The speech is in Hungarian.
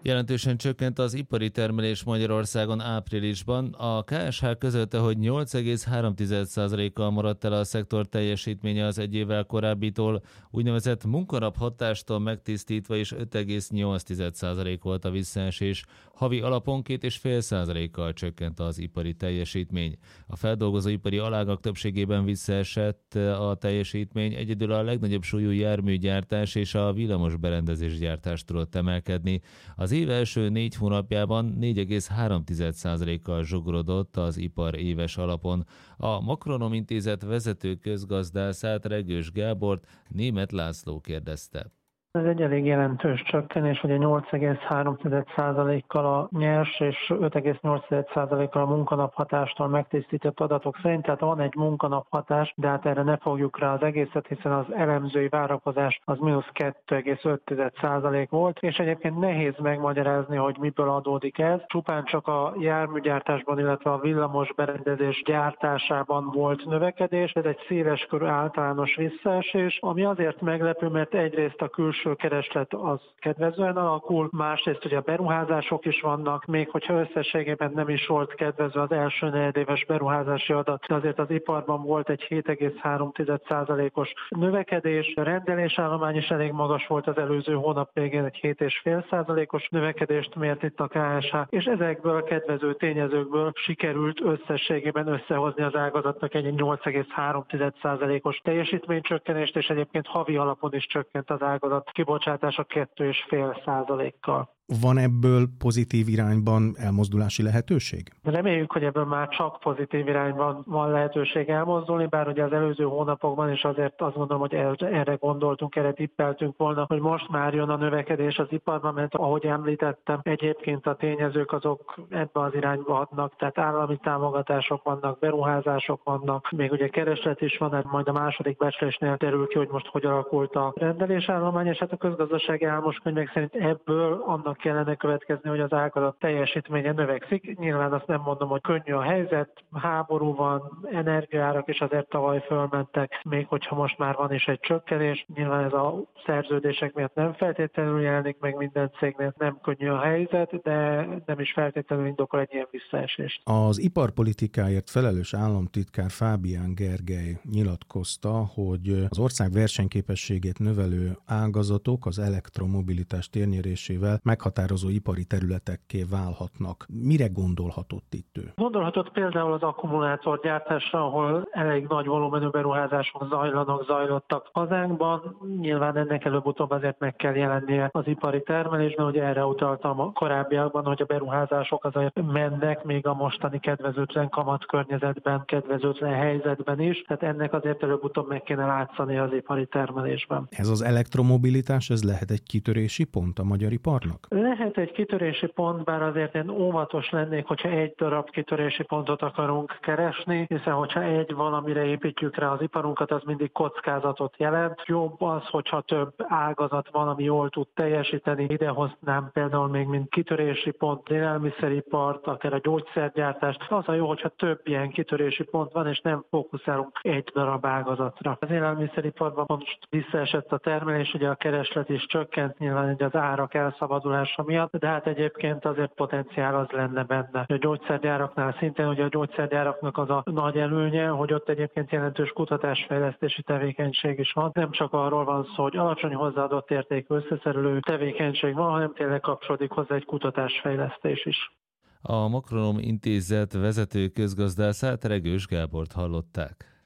Jelentősen csökkent az ipari termelés Magyarországon áprilisban. A KSH közölte, hogy 8,3%-kal maradt el a szektor teljesítménye az egy évvel korábbitól, úgynevezett munkanap hatástól megtisztítva is 5,8% volt a visszaesés. Havi alapon 2,5%-kal csökkent az ipari teljesítmény. A feldolgozóipari alágak többségében visszaesett a teljesítmény, egyedül a legnagyobb súlyú járműgyártás és a villamos berendezésgyártás tudott emelkedni. Az év első 4 hónapjában 4,3%-kal zsugorodott az ipar éves alapon. A Makronom Intézet vezető közgazdászát, Regős Gábort Németh László kérdezte. Ez egy elég jelentős csökkenés, ugye 8,3%-kal a nyers és 5,8%-kal a munkanaphatástól megtisztított adatok szerint, tehát van egy munkanaphatás, de hát erre ne fogjuk rá az egészet, hiszen az elemzői várakozás az mínusz 2,5% volt, és egyébként nehéz megmagyarázni, hogy miből adódik ez. Csupán csak a járműgyártásban, illetve a villamos berendezés gyártásában volt növekedés, ez egy széles körű általános visszaesés, ami azért meglepő, mert egyrészt a külső kereslet az kedvezően alakul, másrészt ugye a beruházások is vannak, még hogyha összességében nem is volt kedvező az első negyedéves beruházási adat, de azért az iparban volt egy 7,3%-os növekedés, a rendelésállomány is elég magas volt az előző hónap végén, egy 7,5%-os növekedést mért itt a KSH, és ezekből a kedvező tényezőkből sikerült összességében összehozni az ágazatnak egy 8,3%-os teljesítménycsökkenést, és egyébként havi alapon is csökkent az ágazat kibocsátása 2,5%-kal. Van ebből pozitív irányban elmozdulási lehetőség? Reméljük, hogy ebből már csak pozitív irányban van lehetőség elmozdulni, bár ugye az előző hónapokban is azért azt gondolom, hogy erre gondoltunk, erre tippeltünk volna, hogy most már jön a növekedés az iparban, mert ahogy említettem, egyébként a tényezők azok ebbe az irányba hatnak, tehát állami támogatások vannak, beruházások vannak, még ugye kereslet is van, hát majd a második becslésnél derül ki, hogy most hogy alakult a rendelésállomány, és hát a közgazdasági álmos könyvek szerint ebből annak kellene következni, hogy az ágazat teljesítménye növekszik. Nyilván azt nem mondom, hogy könnyű a helyzet, háború van, energiaárak is azért tavaly fölmentek, még hogyha most már van is egy csökkenés. Nyilván ez a szerződések miatt nem feltétlenül jelenik meg minden cégnél, nem könnyű a helyzet, de nem is feltétlenül indokol egy ilyen visszaesést. Az iparpolitikáért felelős államtitkár Fábián Gergely nyilatkozta, hogy az ország versenyképességét növelő ágazatok az elektromobilitás térnyerésével meghatározó ipari területekké válhatnak. Mire gondolhatott itt ő? Gondolhatott például az akkumulátorgyártásra, ahol elég nagy volumenű beruházások zajlottak hazánkban. Nyilván ennek előbb-utóbb azért meg kell jelennie az ipari termelésben, hogy erre utaltam a korábbiakban, hogy a beruházások azért mennek még a mostani kedvezőtlen kamatkörnyezetben, kedvezőtlen helyzetben is, tehát ennek azért előbb-utóbb meg kéne látszani az ipari termelésben. Ez az elektromobilitás, ez lehet egy kitörési pont a magyar iparnak? Lehet egy kitörési pont, bár azért én óvatos lennék, hogyha egy darab kitörési pontot akarunk keresni, hiszen hogyha egy valamire építjük rá az iparunkat, az mindig kockázatot jelent. Jobb az, hogyha több ágazat van, ami jól tud teljesíteni. Idehoznám például még mint kitörési pont élelmiszeripart, akár a gyógyszergyártást. Az a jó, hogyha több ilyen kitörési pont van, és nem fókuszálunk egy darab ágazatra. Az élelmiszeriparban most visszaesett a termelés, ugye a kereslet is csökkent, nyilván az árak elszabadulása miatt, de hát egyébként azért potenciál az lenne benne. A gyógyszergyáraknál szintén, ugye a gyógyszergyáraknak az a nagy előnye, hogy ott egyébként jelentős kutatásfejlesztési tevékenység is van. Nem csak arról van szó, hogy alacsony hozzáadott értékű összeszerelő tevékenység van, hanem tényleg kapcsolódik hozzá egy kutatásfejlesztés is. A Makronom Intézet vezető közgazdászát, Regős Gábort hallották.